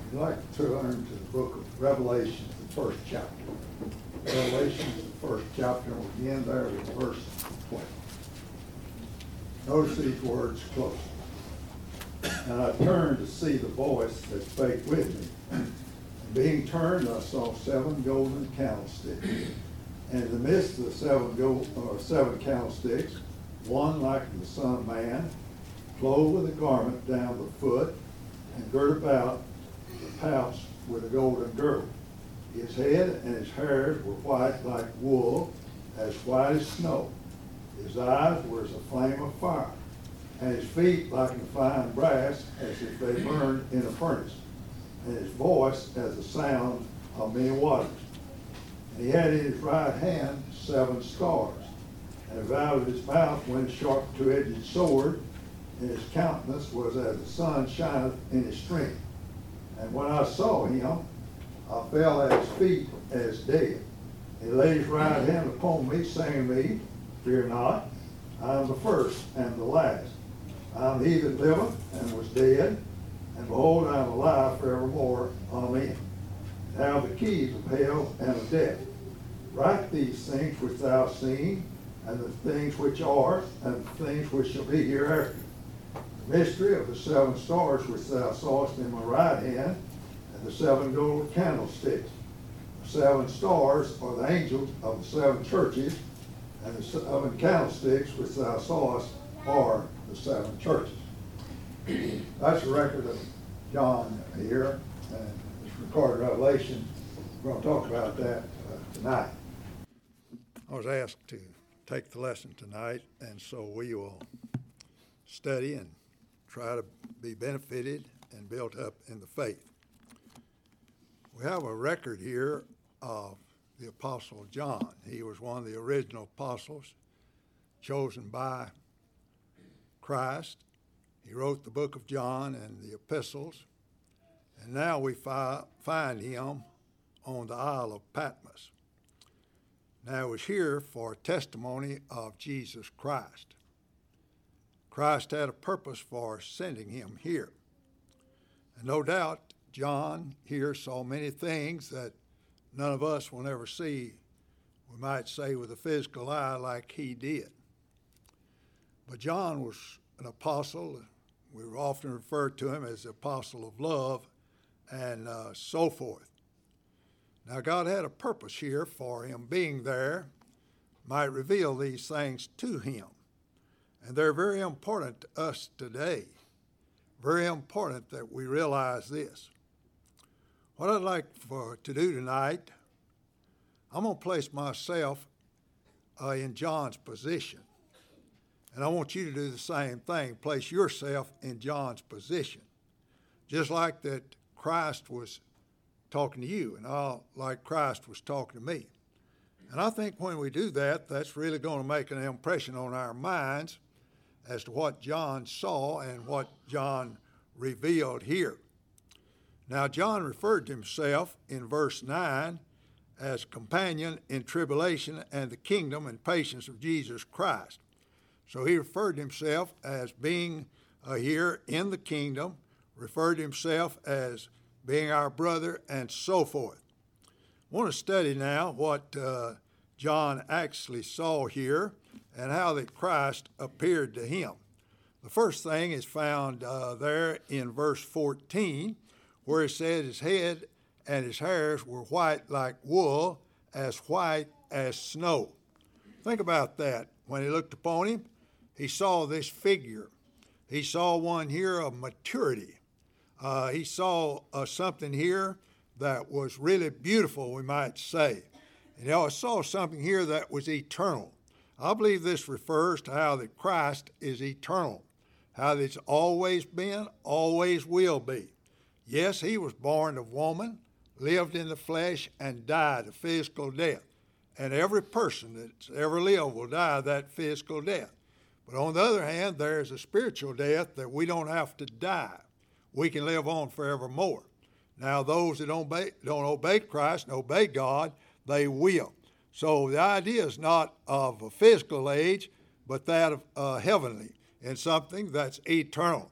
I'd like to turn to the book of Revelation, the first chapter. Revelation, the first chapter, we'll begin there with verse 20. Notice these words close. And I turned to see the voice that spake with me. And being turned, I saw 7 golden candlesticks. And in the midst of the 7 candlesticks, one like the Son of Man, clothed with a garment down the foot, and girt about the paps with a golden girdle. His head and his hairs were white like wool, as white as snow. His eyes were as a flame of fire, and his feet like fine brass, as if they burned in a furnace, and his voice as the sound of many waters. And he had in his right hand 7 stars, and out of his mouth went a sharp 2-edged sword, and his countenance was as the sun shineth in his strength. And when I saw him, I fell at his feet as dead. He laid his right hand upon me, saying to me, Fear not, I am the first and the last. I am he that liveth and was dead, and behold, I am alive forevermore. Amen. And I have the keys of hell and of death. Write these things which thou hast seen, and the things which are, and the things which shall be hereafter. The mystery of the 7 stars which thou sawest in my right hand, and the 7 golden candlesticks. The 7 stars are the angels of the 7 churches, and the 7 candlesticks which thou sawest are the 7 churches. That's a record of John here, and it's recorded in Revelation. We're going to talk about that tonight. I was asked to take the lesson tonight, and so we will study and try to be benefited and built up in the faith. We have a record here of the Apostle John. He was one of the original apostles chosen by Christ. He wrote the book of John and the epistles, and now we find him on the Isle of Patmos. Now, he was here for testimony of Jesus Christ. Christ had a purpose for sending him here. And no doubt, John here saw many things that none of us will ever see, we might say, with a physical eye like he did. But John was an apostle. We often refer to him as the apostle of love and so forth. Now, God had a purpose here for him being there, might reveal these things to him. And they're very important to us today. Very important that we realize this. What I'd like to do tonight, I'm going to place myself in John's position. And I want you to do the same thing. Place yourself in John's position. Just like that Christ was talking to you, and like Christ was talking to me. And I think when we do that, that's really going to make an impression on our minds as to what John saw and what John revealed here. Now, John referred to himself in verse 9 as companion in tribulation and the kingdom and patience of Jesus Christ. So he referred to himself as being here in the kingdom, referred to himself as being our brother, and so forth. I want to study now what John actually saw here and how that Christ appeared to him. The first thing is found there in verse 14, where it said his head and his hairs were white like wool, as white as snow. Think about that. When he looked upon him, he saw this figure. He saw one here of maturity. He saw something here that was really beautiful, we might say. And he saw something here that was eternal. I believe this refers to how that Christ is eternal, how that it's always been, always will be. Yes, he was born of woman, lived in the flesh, and died a physical death. And every person that's ever lived will die that physical death. But on the other hand, there's a spiritual death that we don't have to die. We can live on forevermore. Now, those that don't obey Christ and obey God, they will. So the idea is not of a physical age, but that of heavenly, and something that's eternal.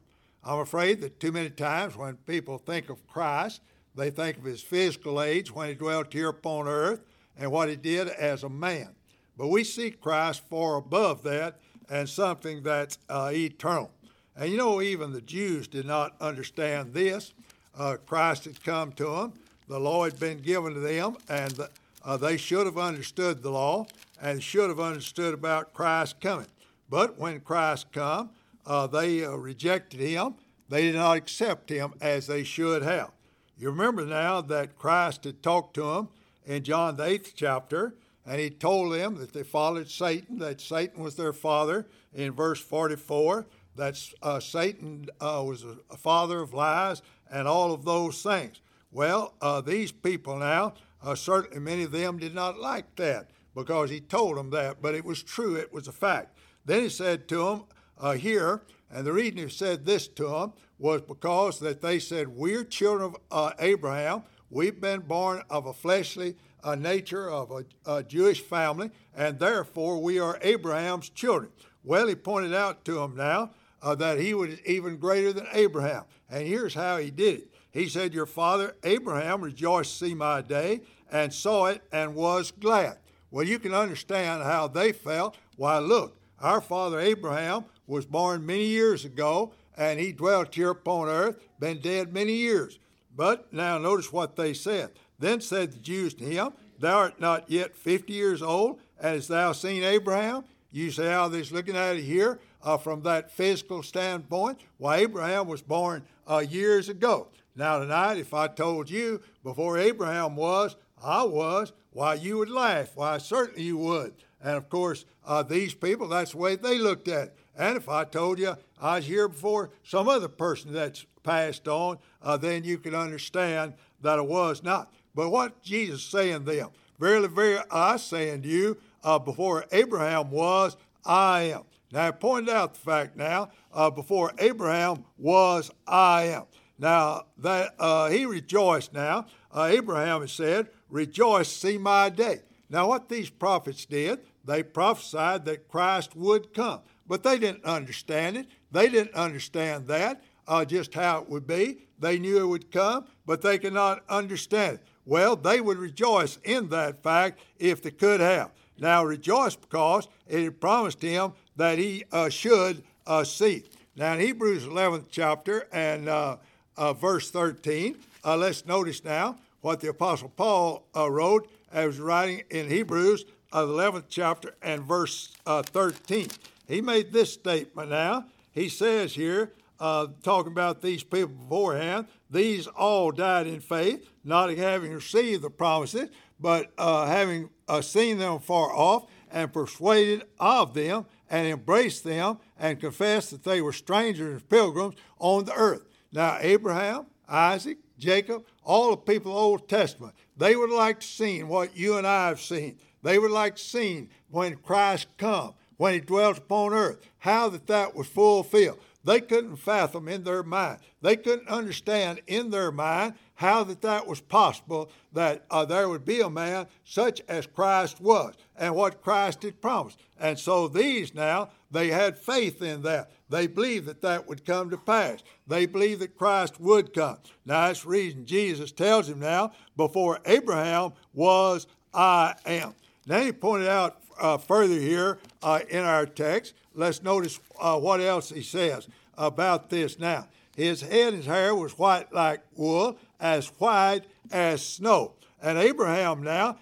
I'm afraid that too many times when people think of Christ, they think of his physical age when he dwelt here upon earth and what he did as a man. But we see Christ far above that and something that's eternal. And you know, even the Jews did not understand this. Christ had come to them. The law had been given to them, and they should have understood the law and should have understood about Christ coming. But when Christ come, they rejected him. They did not accept him as they should have. You remember now that Christ had talked to them in John the 8th chapter, and he told them that they followed Satan, that Satan was their father in verse 44, that Satan was a father of lies and all of those things. Well, these people now, certainly many of them did not like that because he told them that, but it was true, it was a fact. Then he said to them here, and the reason he said this to them was because that they said, we're children of Abraham, we've been born of a fleshly nature of a Jewish family, and therefore we are Abraham's children. Well, he pointed out to them now that he was even greater than Abraham, and here's how he did it. He said, your father Abraham rejoiced to see my day, and saw it, and was glad. Well, you can understand how they felt. Why, look, our father Abraham was born many years ago, and he dwelt here upon earth, been dead many years. But now notice what they said. Then said the Jews to him, thou art not yet 50 years old, and hast thou seen Abraham? You say how they're looking at it here from that physical standpoint. Why, Abraham was born years ago. Now tonight, if I told you before Abraham was, I was, why, you would laugh. Why, certainly you would. And of course, these people, that's the way they looked at it. And if I told you I was here before some other person that's passed on, then you could understand that it was not. But what Jesus is saying to them, verily, verily, I say unto you, before Abraham was, I am. Now, I pointed out the fact now, before Abraham was, I am. Now, that he rejoiced now. Abraham has said, rejoice, see my day. Now, what these prophets did, they prophesied that Christ would come. But they didn't understand it. They didn't understand that, just how it would be. They knew it would come, but they could not understand it. Well, they would rejoice in that fact if they could have. Now, rejoice because it had promised him that he should see. Now, in Hebrews 11th chapter and verse 13, let's notice now what the Apostle Paul wrote as was writing in Hebrews 11th chapter and verse 13. He made this statement now. He says here, talking about these people beforehand, these all died in faith, not having received the promises, but having seen them far off and persuaded of them and embraced them and confessed that they were strangers and pilgrims on the earth. Now, Abraham, Isaac, Jacob, all the people of the Old Testament, they would like to see what you and I have seen. They would like to see when Christ come, when he dwelt upon earth, how that was fulfilled. They couldn't fathom in their mind. They couldn't understand in their mind how that was possible, that there would be a man such as Christ was and what Christ had promised. And so these now, they had faith in that. They believed that would come to pass. They believed that Christ would come. Now that's the reason Jesus tells him now, before Abraham was, I am. Now he pointed out further here in our text, let's notice what else he says about this now. His head and his hair was white like wool, as white as snow. And Abraham now,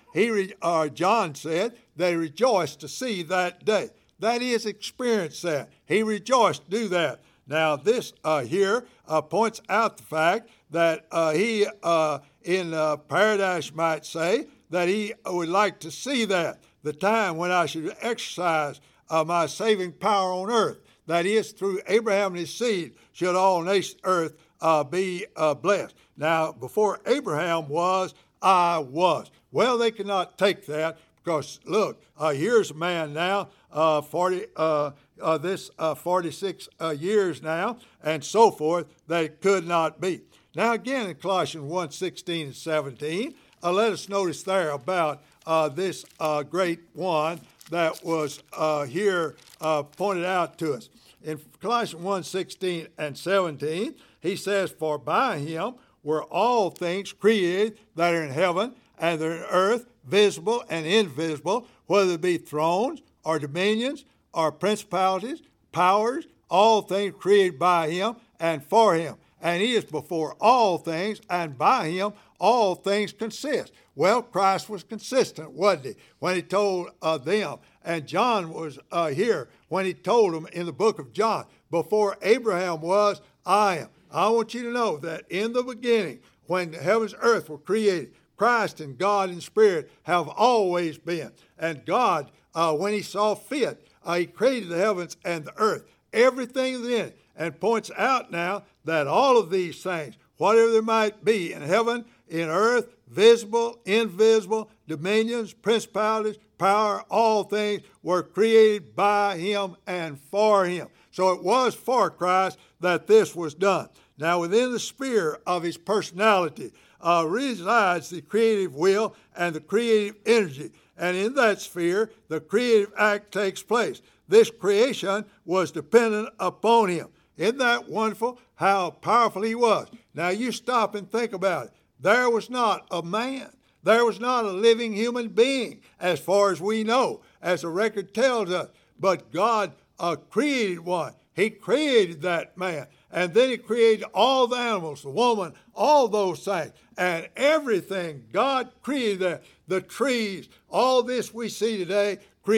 John said, they rejoiced to see that day. That is, experience that. He rejoiced to do that. Now this here points out the fact that he in paradise might say that he would like to see that, the time when I should exercise my saving power on earth. That is, through Abraham and his seed should all nations of earth be blessed. Now, before Abraham was, I was. Well, they could not take that because, look, here's a man now, 46 years now, and so forth, that it could not be. Now, again, in Colossians 1:16 and 17, let us notice there about this great one that was here pointed out to us. in Colossians 1:16 and 17, he says, "For by him were all things created that are in heaven and that are in earth, visible and invisible, whether it be thrones or dominions or principalities, powers, all things created by him and for him. And he is before all things, and by him all things consist." Well, Christ was consistent, wasn't he, when he told them? And John was here when he told them in the book of John, "Before Abraham was, I am." I want you to know that in the beginning, when the heavens and earth were created, Christ and God in spirit have always been. And God, when he saw fit, he created the heavens and the earth, everything in it, and points out now that all of these things, whatever there might be in heaven, in earth, visible, invisible, dominions, principalities, power, all things were created by him and for him. So it was for Christ that this was done. Now, within the sphere of his personality resides the creative will and the creative energy. And in that sphere, the creative act takes place. This creation was dependent upon him. Isn't that wonderful how powerful he was? Now you stop and think about it. There was not a man. There was not a living human being, as far as we know, as the record tells us. But God created one. He created that man. And then he created all the animals, the woman, all those things. And everything God created there. The trees, all this we see today,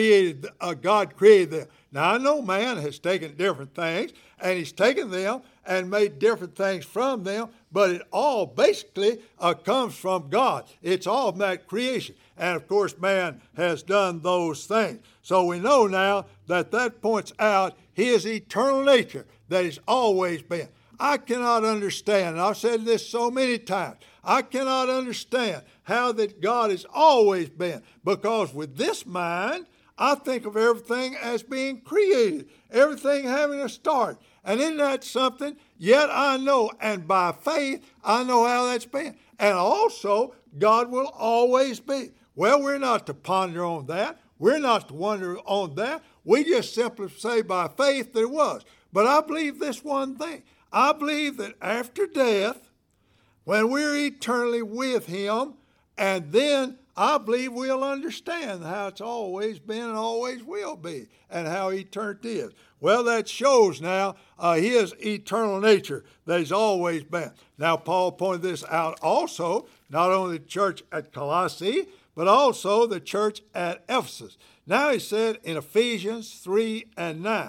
God created them. Now I know man has taken different things, and he's taken them and made different things from them, but it all basically comes from God. It's all that creation. And of course, man has done those things. So we know now that points out his eternal nature that he's always been. I cannot understand, and I've said this so many times, I cannot understand how that God has always been, because with this mind, I think of everything as being created, everything having a start. And isn't that something? Yet I know, and by faith, I know how that's been. And also, God will always be. Well, we're not to ponder on that. We're not to wonder on that. We just simply say by faith that it was. But I believe this one thing. I believe that after death, when we're eternally with him, and then I believe we'll understand how it's always been and always will be, and how eternity is. Well, that shows now his eternal nature that he's always been. Now, Paul pointed this out also, not only the church at Colossae, but also the church at Ephesus. Now he said in Ephesians 3 and 9,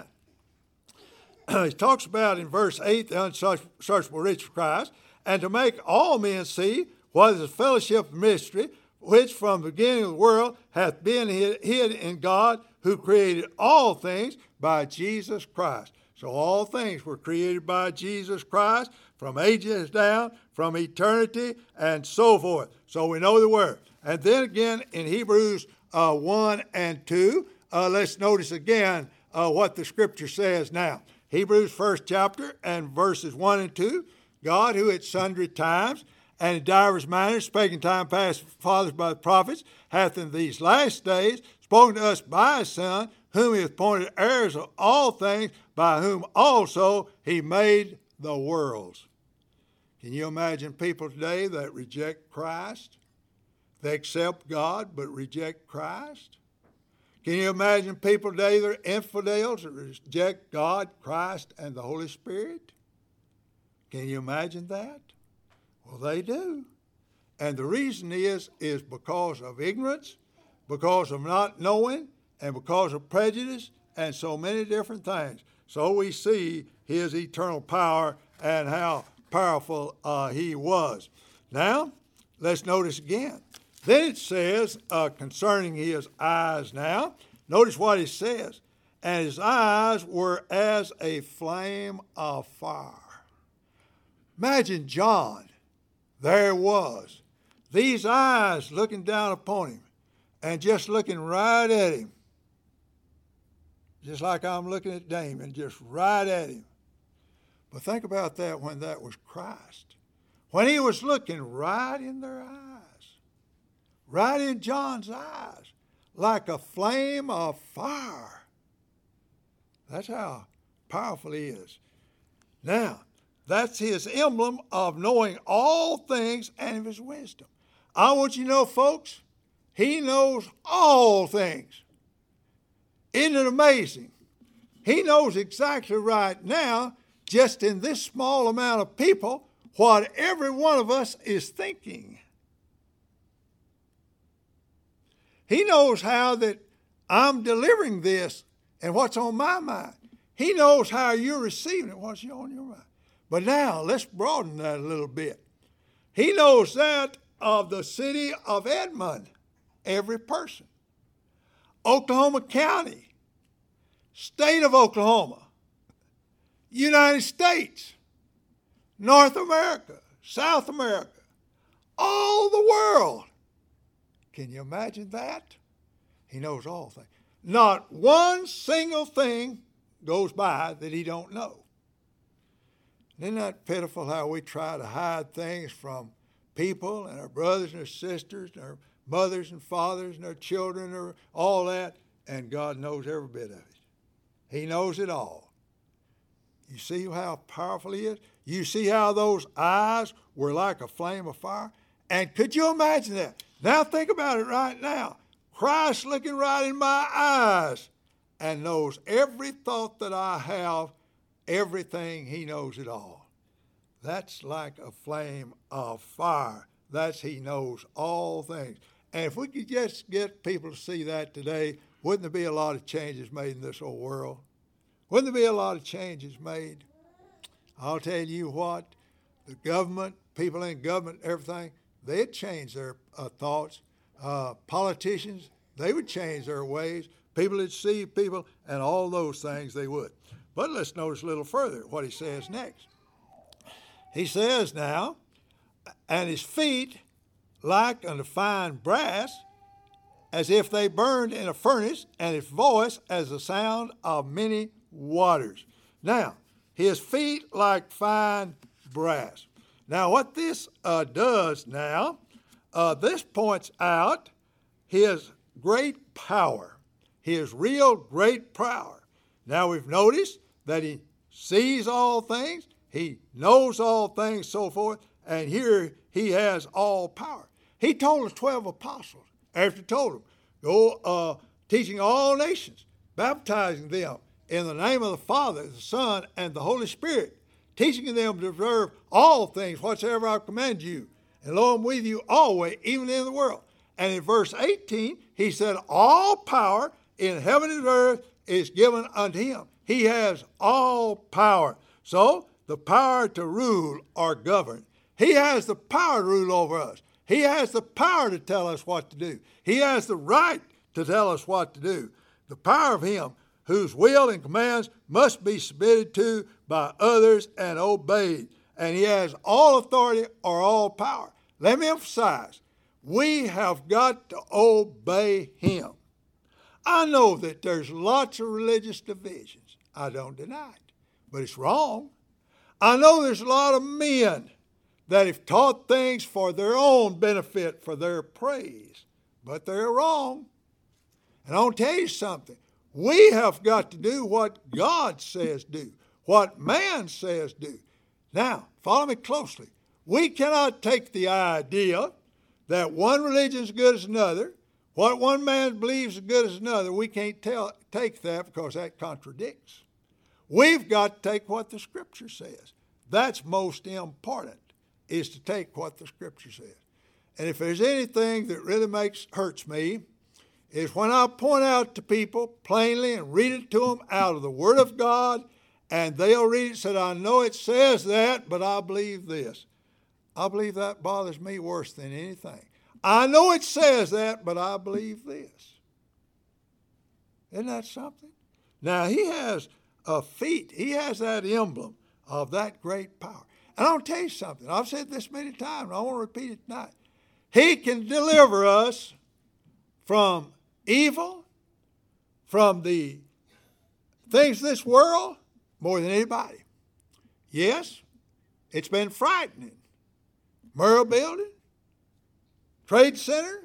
he talks about in verse 8, the unsearchable riches of Christ, and to make all men see what is the fellowship of mystery, which from the beginning of the world hath been hid in God, who created all things by Jesus Christ. So all things were created by Jesus Christ from ages down, from eternity, and so forth. So we know the word. And then again in Hebrews 1 and 2, let's notice again what the scripture says now. Hebrews 1st chapter and verses 1 and 2, God, who at sundry times and in divers manners spake in time past fathers by the prophets, hath in these last days spoken to us by his Son, whom he hath appointed heirs of all things, by whom also he made the worlds. Can you imagine people today that reject Christ? They accept God but reject Christ? Can you imagine people today that are infidels that reject God, Christ, and the Holy Spirit? Can you imagine that? Well, they do. And the reason is because of ignorance, because of not knowing, and because of prejudice, and so many different things. So we see his eternal power and how powerful he was. Now, let's notice again. Then it says concerning his eyes now, notice what it says. And his eyes were as a flame of fire. Imagine John. There was. These eyes looking down upon him and just looking right at him. Just like I'm looking at Damon, just right at him. But think about that when that was Christ. When he was looking right in their eyes, right in John's eyes, like a flame of fire. That's how powerful he is. Now, that's his emblem of knowing all things and of his wisdom. I want you to know, folks, he knows all things. Isn't it amazing? He knows exactly right now, just in this small amount of people, what every one of us is thinking. He knows how that I'm delivering this and what's on my mind. He knows how you're receiving it, what's on your mind. But now, let's broaden that a little bit. He knows that of the city of Edmond, every person. Oklahoma County, state of Oklahoma, United States, North America, South America, all the world. Can you imagine that? He knows all things. Not one single thing goes by that he don't know. Isn't that pitiful how we try to hide things from people and our brothers and our sisters and our mothers and fathers and our children or all that, and God knows every bit of it. He knows it all. You see how powerful he is? You see how those eyes were like a flame of fire? And could you imagine that? Now think about it right now. Christ looking right in my eyes and knows every thought that I have, everything, he knows it all. That's like a flame of fire. That's he knows all things. And if we could just get people to see that today, wouldn't there be a lot of changes made in this old world? Wouldn't there be a lot of changes made? I'll tell you what, the government, people in government, everything, they'd change their thoughts. Politicians, they would change their ways. People would see people, and all those things they would. But let's notice a little further what he says next. He says now, and his feet like unto fine brass, as if they burned in a furnace, and his voice as the sound of many waters. Now, his feet like fine brass. Now, what this does now, this points out his great power, his real great power. Now, we've noticed that he sees all things, he knows all things, so forth, and here he has all power. He told the 12 apostles, after he told them, go teaching all nations, baptizing them in the name of the Father, the Son, and the Holy Spirit, teaching them to observe all things whatsoever I command you. And lo, I'm with you always, even in the world. And in verse 18, he said, all power in heaven and earth is given unto him. He has all power. So, the power to rule or govern. He has the power to rule over us. He has the power to tell us what to do. He has the right to tell us what to do. The power of him whose will and commands must be submitted to by others and obeyed. And he has all authority or all power. Let me emphasize, we have got to obey him. I know that there's lots of religious divisions. I don't deny it, but it's wrong. I know there's a lot of men that have taught things for their own benefit, for their praise, but they're wrong. And I'll tell you something. We have got to do what God says do, what man says do. Now, follow me closely. We cannot take the idea that one religion is as good as another. What one man believes is as good as another, we can't take that because that contradicts. We've got to take what the Scripture says. That's most important, is to take what the Scripture says. And if there's anything that really hurts me, is when I point out to people plainly and read it to them out of the Word of God, and they'll read it and say, I know it says that, but I believe this. I believe that bothers me worse than anything. I know it says that, but I believe this. Isn't that something? Now, he has a feat. He has that emblem of that great power. And I'll tell you something. I've said this many times, and I want to repeat it tonight. He can deliver us from evil, from the things of this world, more than anybody. Yes, it's been frightening. Murrah Building, Trade Center,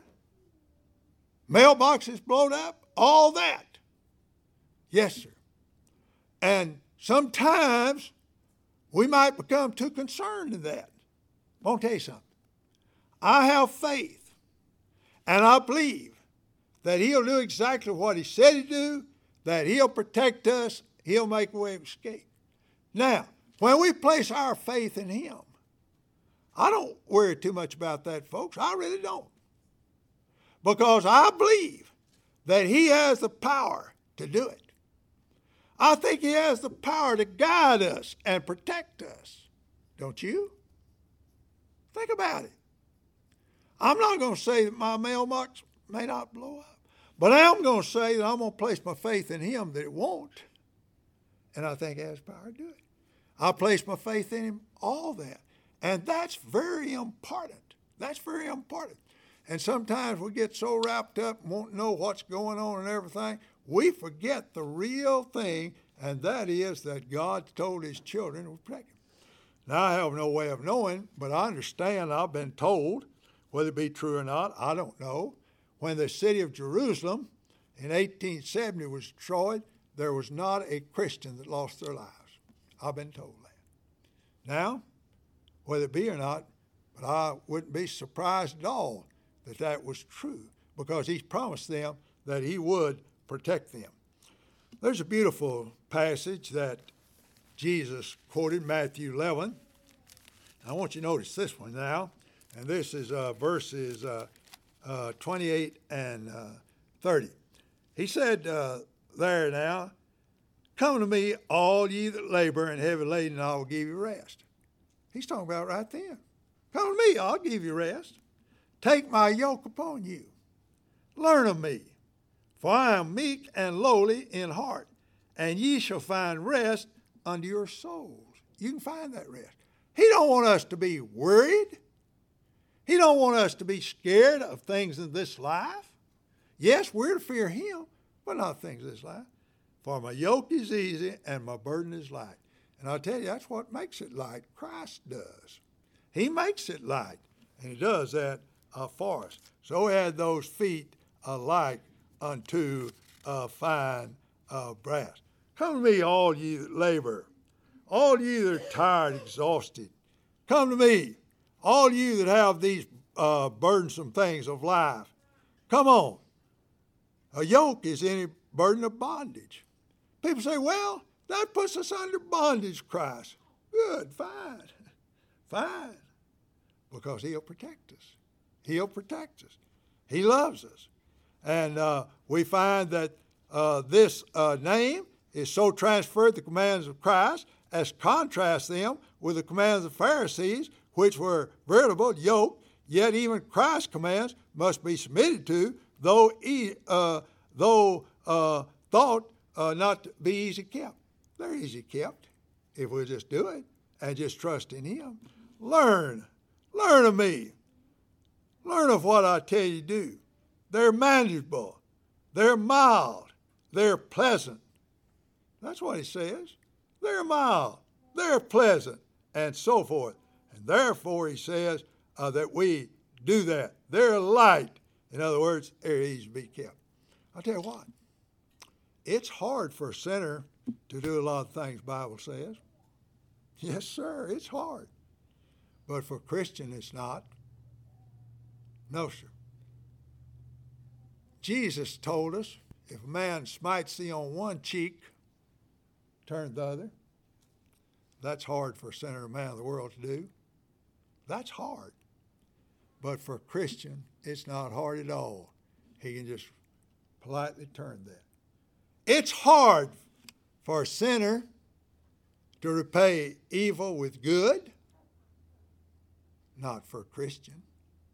mailboxes blown up, all that. Yes, sir. And sometimes we might become too concerned in that. I want to tell you something. I have faith, and I believe that he'll do exactly what he said he'd do, that he'll protect us, he'll make a way of escape. Now, when we place our faith in him, I don't worry too much about that, folks. I really don't. Because I believe that he has the power to do it. I think he has the power to guide us and protect us. Don't you? Think about it. I'm not going to say that my mailbox may not blow up, but I am going to say that I'm going to place my faith in him that it won't. And I think he has power to do it. I place my faith in him, all that. And that's very important. That's very important. And sometimes we get so wrapped up and won't know what's going on and everything, we forget the real thing, and that is that God told his children to protect him. Now, I have no way of knowing, but I understand, I've been told, whether it be true or not, I don't know. When the city of Jerusalem in 1870 was destroyed, there was not a Christian that lost their lives. I've been told that. Now, whether it be or not, but I wouldn't be surprised at all that that was true, because he's promised them that he would protect them. There's a beautiful passage that Jesus quoted, Matthew 11. I want you to notice this one now, and this is verses 28 and 30. He said there now, "Come to me, all ye that labor and heavy laden, and I will give you rest." He's talking about right then. Come to me, I'll give you rest. Take my yoke upon you. Learn of me, for I am meek and lowly in heart, and ye shall find rest unto your souls. You can find that rest. He don't want us to be worried. He don't want us to be scared of things in this life. Yes, we're to fear him, but not things of this life. For my yoke is easy and my burden is light. And I'll tell you, that's what makes it light. Christ does. He makes it light, and he does that for us. So he had those feet like unto fine brass. Come to me, all ye that labor, all ye that are tired, exhausted. Come to me, all you that have these burdensome things of life. Come on. A yoke is any burden of bondage. People say, well, that puts us under bondage, Christ. Good, fine, fine. Because he'll protect us. He'll protect us. He loves us. And we find that this name is so transferred the commands of Christ as contrast them with the commands of the Pharisees, which were veritable yoke, yet even Christ's commands must be submitted to, though thought not to be easy kept. They're easy kept if we'll just do it and just trust in him. Learn of me. Learn of what I tell you to do. They're manageable. They're mild. They're pleasant. That's what he says. They're mild. They're pleasant, and so forth. And therefore, he says that we do that. They're light. In other words, they're easy to be kept. I'll tell you what. It's hard for a sinner to do a lot of things the Bible says. Yes, sir, it's hard. But for a Christian, it's not. No, sir. Jesus told us, if a man smites thee on one cheek, turn the other. That's hard for a sinner or man of the world to do. That's hard. But for a Christian, it's not hard at all. He can just politely turn that. It's hard for a sinner to repay evil with good. Not for a Christian.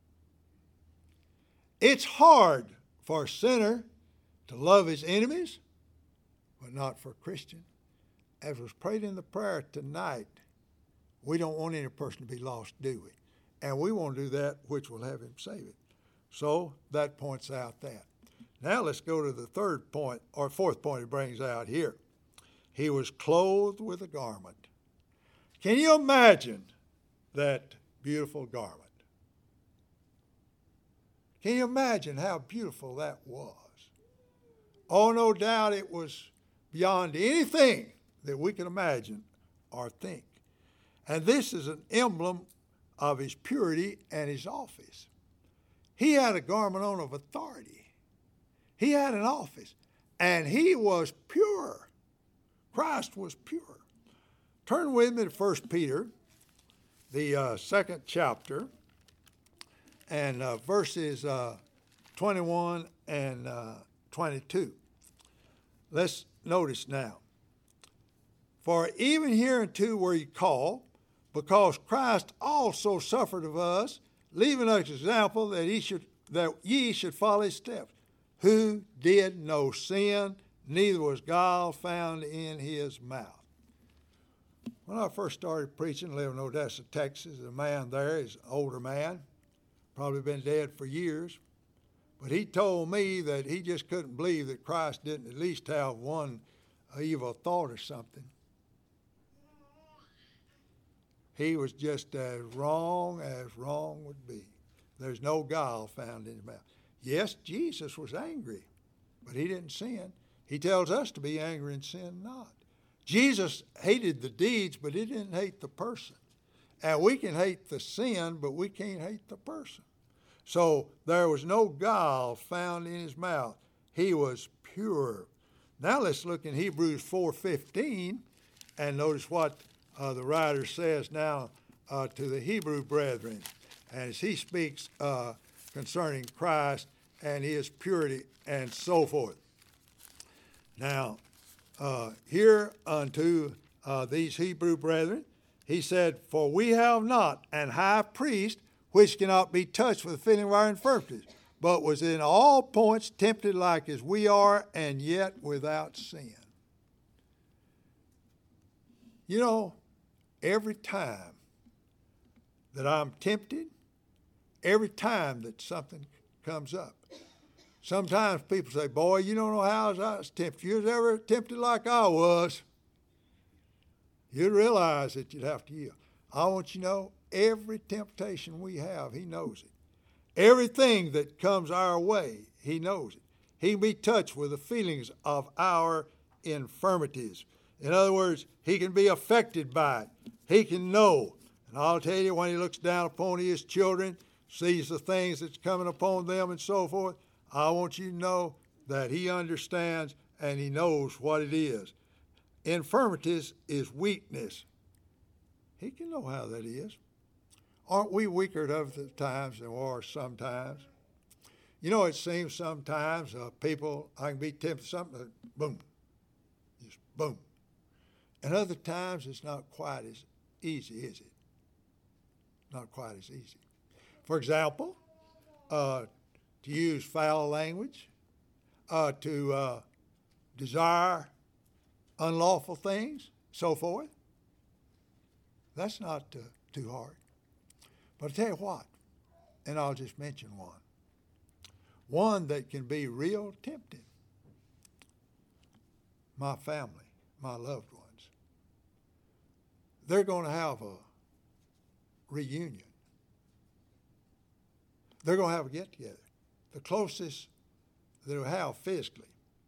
It's hard for a sinner to love his enemies, but not for a Christian. As was prayed in the prayer tonight, we don't want any person to be lost, do we? And we want to do that which will have him save it. So that points out that. Now let's go to the third point, or fourth point he brings out here. He was clothed with a garment. Can you imagine that beautiful garment? Can you imagine how beautiful that was? Oh, no doubt it was beyond anything that we can imagine or think. And this is an emblem of his purity and his office. He had a garment on of authority. He had an office, and he was pure. Christ was pure. Turn with me to 1 Peter, the second chapter, and verses 21 and 22. Let's notice now. For even hereunto were ye called, because Christ also suffered of us, leaving us an example that ye should follow his steps, who did no sin, neither was guile found in his mouth. When I first started preaching, living in Odessa, Texas, the man there is an older man, probably been dead for years, but he told me that he just couldn't believe that Christ didn't at least have one evil thought or something. He was just as wrong would be. There's no guile found in his mouth. Yes, Jesus was angry, but he didn't sin. He tells us to be angry and sin not. Jesus hated the deeds, but he didn't hate the person. And we can hate the sin, but we can't hate the person. So there was no guile found in his mouth. He was pure. Now let's look in Hebrews 4:15 and notice what the writer says now to the Hebrew brethren. And as he speaks concerning Christ and his purity and so forth. Now, here unto these Hebrew brethren, he said, for we have not an high priest which cannot be touched with the feeling of our infirmities, but was in all points tempted like as we are, and yet without sin. You know, every time that I'm tempted, every time that something comes up, sometimes people say, boy, you don't know how I was tempted. You was ever tempted like I was. You'd realize that you'd have to yield. I want you to know, every temptation we have, he knows it. Everything that comes our way, he knows it. He can be touched with the feelings of our infirmities. In other words, he can be affected by it. He can know. And I'll tell you, when he looks down upon his children, sees the things that's coming upon them and so forth, I want you to know that he understands and he knows what it is. Infirmities is weakness. He can know how that is. Aren't we weaker at other times than we are sometimes? You know, it seems sometimes people, I can be tempted to something, boom, just boom. And other times it's not quite as easy, is it? Not quite as easy. For example, to use foul language, to desire unlawful things, so forth. That's not too hard. But I tell you what, and I'll just mention one. One that can be real tempting. My family, my loved ones. They're going to have a reunion. They're going to have a get-together. The closest they'll have physically.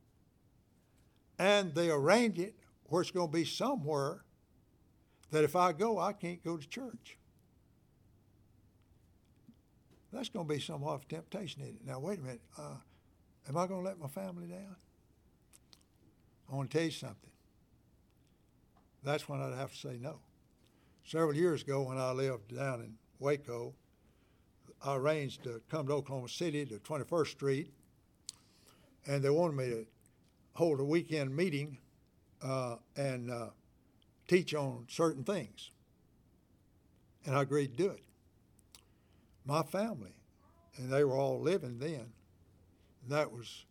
And they arrange it where it's going to be somewhere that if I go, I can't go to church. That's going to be somewhat of a temptation, isn't it? Now, wait a minute. Am I going to let my family down? I want to tell you something. That's when I'd have to say no. Several years ago when I lived down in Waco, I arranged to come to Oklahoma City to 21st Street, and they wanted me to hold a weekend meeting and teach on certain things. And I agreed to do it. My family, and they were all living then. That was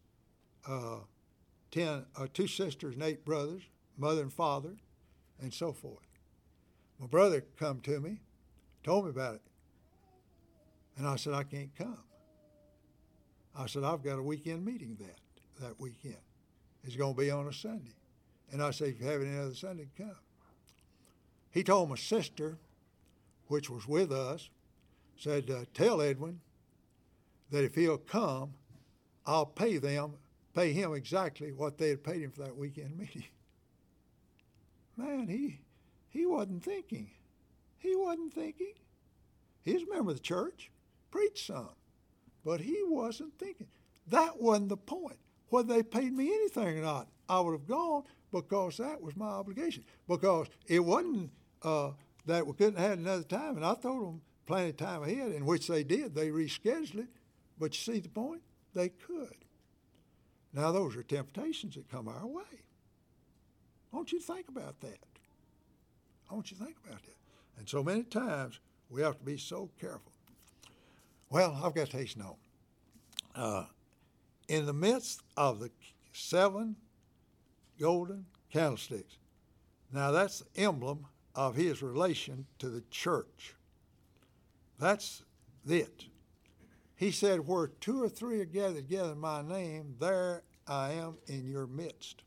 2 sisters and 8 brothers, mother and father, and so forth. My brother come to me, told me about it. And I said, I can't come. I said, I've got a weekend meeting that weekend. It's going to be on a Sunday. And I said, if you have any other Sunday, come. He told my sister, which was with us, said, tell Edwin that if he'll come, I'll pay him exactly what they had paid him for that weekend meeting. man, he wasn't thinking. He wasn't thinking. He was a member of the church, preached some, but he wasn't thinking. That wasn't the point. Whether they paid me anything or not, I would have gone because that was my obligation. Because it wasn't that we couldn't have another time, and I told them plenty of time ahead, in which they did. They rescheduled it, but you see the point? They could. Now those are temptations that come our way. I want you to think about that. I want you to think about that. And so many times we have to be so careful. Well, I've got to hasten on. In the midst of the 7 golden candlesticks, now that's the emblem of his relation to the church. That's it. He said, where 2 or 3 are gathered together in my name, there I am in your midst.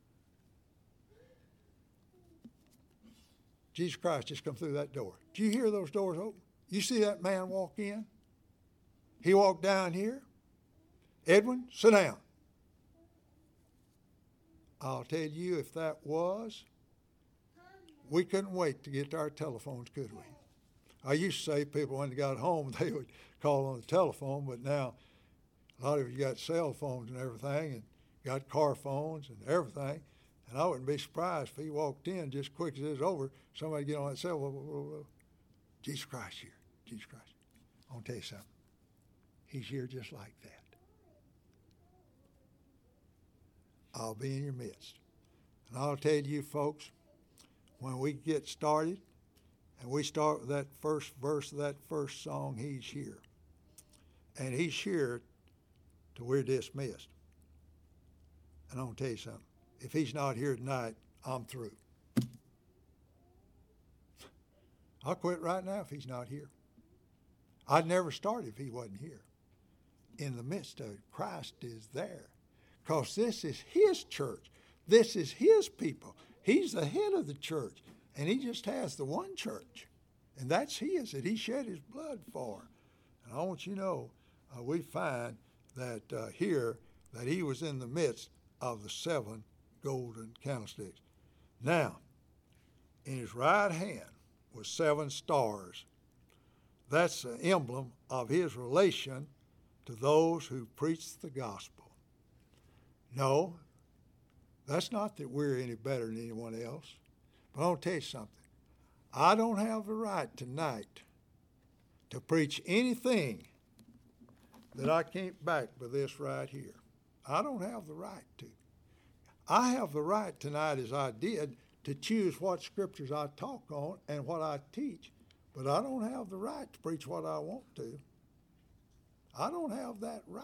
Jesus Christ just come through that door. Do you hear those doors open? You see that man walk in? He walked down here. Edwin, sit down. I'll tell you, if that was, we couldn't wait to get to our telephones, could we? I used to say people, when they got home, they would call on the telephone, but now a lot of you got cell phones and everything, and got car phones and everything, and I wouldn't be surprised if he walked in just quick as it's over, somebody get on that cell phone, Jesus Christ here, Jesus Christ. I want to tell you something. He's here just like that. I'll be in your midst. And I'll tell you, folks, when we get started, and we start with that first verse of that first song, he's here. And he's here till we're dismissed. And I'm going to tell you something. If he's not here tonight, I'm through. I'll quit right now if he's not here. I'd never start if he wasn't here. In the midst of it, Christ is there. Because this is his church. This is his people. He's the head of the church. And he just has the one church. And that's his that he shed his blood for. And I want you to know, we find that here, that he was in the midst of the 7 golden candlesticks. Now, in his right hand was 7 stars. That's the emblem of his relation to those who preach the gospel. No, that's not that we're any better than anyone else. But I'll tell you something. I don't have the right tonight to preach anything that I can't back with this right here. I don't have the right to. I have the right tonight, as I did, to choose what scriptures I talk on and what I teach. But I don't have the right to preach what I want to. I don't have that right.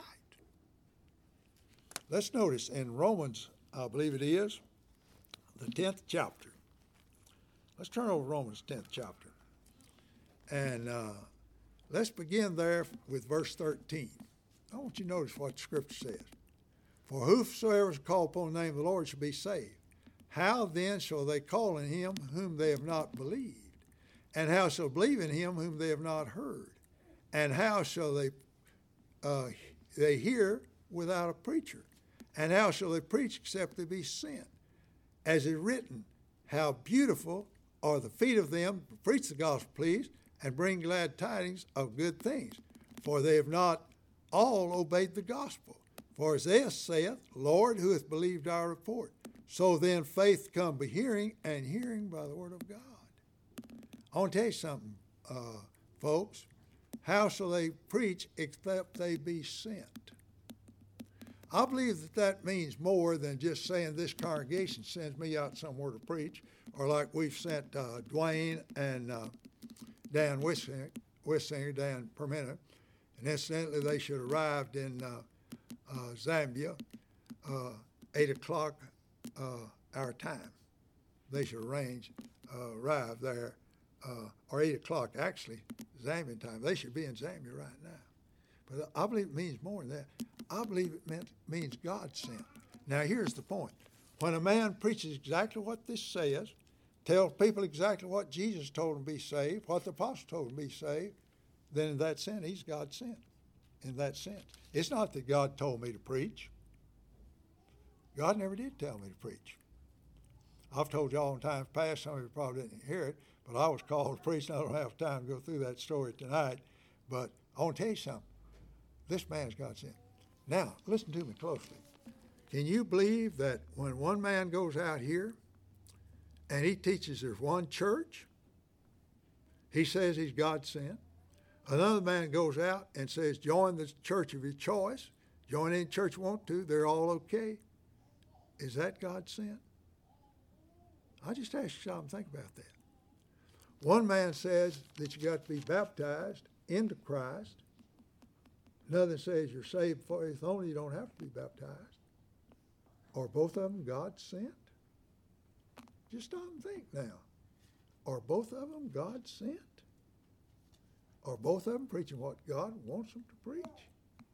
Let's notice in Romans, I believe it is, the 10th chapter. Let's turn over to Romans 10th chapter. And let's begin there with verse 13. I want you to notice what the scripture says. For whosoever is called upon the name of the Lord shall be saved. How then shall they call on him whom they have not believed? And how shall believe in him whom they have not heard? And how shall they hear without a preacher? And how shall they preach except they be sent? As is written, how beautiful are the feet of them who preach the gospel, please, and bring glad tidings of good things. For they have not all obeyed the gospel. For Isaiah saith, Lord, who hath believed our report? So then faith come by hearing, and hearing by the word of God. I want to tell you something, folks. How shall they preach except they be sent? I believe that that means more than just saying this congregation sends me out somewhere to preach, or like we've sent Dwayne and Dan Wissinger, Dan Permina, and incidentally they should have arrived in Zambia 8 o'clock our time. They should arrive there, or 8 o'clock actually, Zambian time. They should be in Zambia right now. But I believe it means more than that. I believe it means God sent. Now here's the point. When a man preaches exactly what this says, tells people exactly what Jesus told them to be saved, what the apostle told them to be saved, then in that sense, he's God sent. In that sense. It's not that God told me to preach. God never did tell me to preach. I've told you all in times past, some of you probably didn't hear it, but I was called to preach, and I don't have time to go through that story tonight. But I want to tell you something. This man's God sent. Now, listen to me closely. Can you believe that when one man goes out here and he teaches there's one church, he says he's God sent. Another man goes out and says, join the church of your choice. Join any church you want to. They're all okay. Is that God sent? I just ask you something, think about that. One man says that you got to be baptized into Christ. Another says you're saved for faith only, you don't have to be baptized. Are both of them God sent? Just stop and think now. Are both of them God sent? Are both of them preaching what God wants them to preach?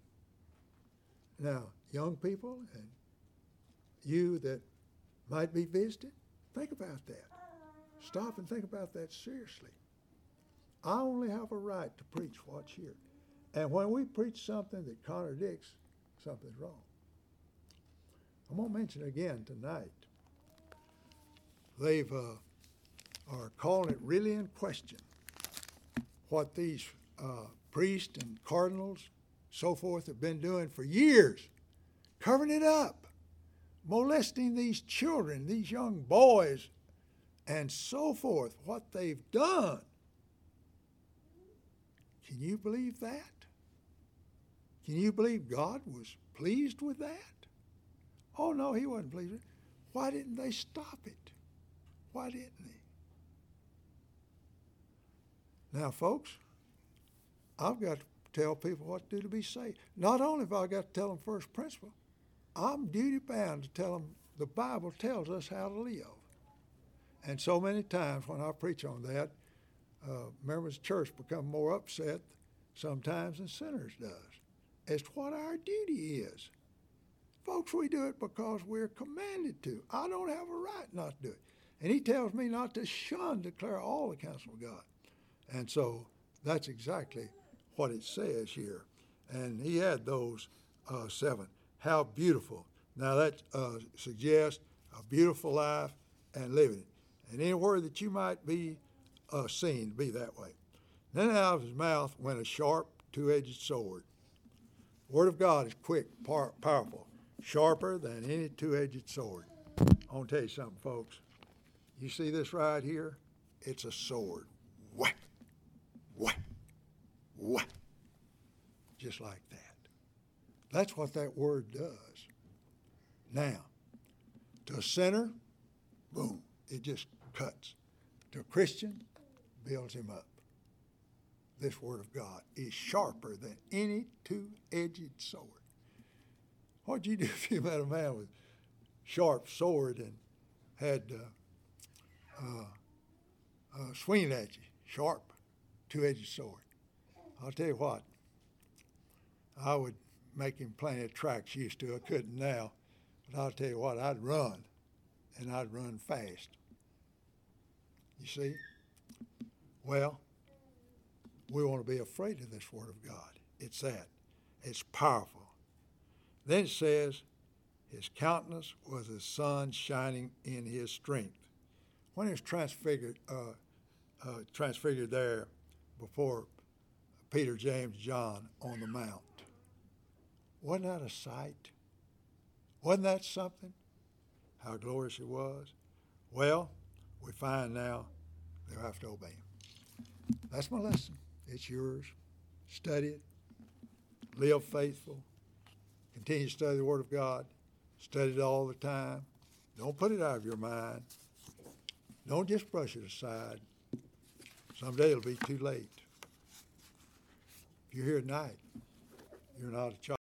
Now, young people and you that might be visiting, think about that. Stop and think about that seriously. I only have a right to preach what's here. And when we preach something that contradicts, something's wrong. I'm going to mention again tonight. They've are calling it really in question what these priests and cardinals, so forth, have been doing for years, covering it up, molesting these children, these young boys, and so forth, what they've done. Can you believe that? Can you believe God was pleased with that? Oh, no, he wasn't pleased with it. Why didn't they stop it? Why didn't they? Now, folks, I've got to tell people what to do to be saved. Not only have I got to tell them first principle, I'm duty bound to tell them the Bible tells us how to live. And so many times when I preach on that, members of the church become more upset sometimes than sinners does as to what our duty is. Folks, we do it because we're commanded to. I don't have a right not to do it. And he tells me not to shun, declare all the counsel of God. And so that's exactly what it says here. And he had those 7. How beautiful. Now that suggests a beautiful life and living it. And anywhere that you might be seen to be that way. Then out of his mouth went a sharp, two-edged sword. The word of God is quick, powerful, sharper than any two-edged sword. I want to tell you something, folks. You see this right here? It's a sword. Whack, whack, whack. Just like that. That's what that word does. Now, to a sinner, boom, it just cuts. To a Christian, builds him up. This word of God is sharper than any two-edged sword. What'd you do if you met a man with a sharp sword and had swinging at you, sharp, two-edged sword? I'll tell you what, I would make him plenty of tracks used to. I couldn't now, but I'll tell you what, I'd run, and I'd run fast. You see? Well, we want to be afraid of this Word of God. It's that. It's powerful. Then it says, his countenance was as sun shining in his strength. When he was transfigured there before Peter, James, John on the mount, wasn't that a sight? Wasn't that something? How glorious it was. Well, we find now they'll have to obey him. That's my lesson. It's yours. Study it. Live faithful. Continue to study the Word of God. Study it all the time. Don't put it out of your mind. Don't just brush it aside. Someday it'll be too late. If you're here tonight, you're not a child.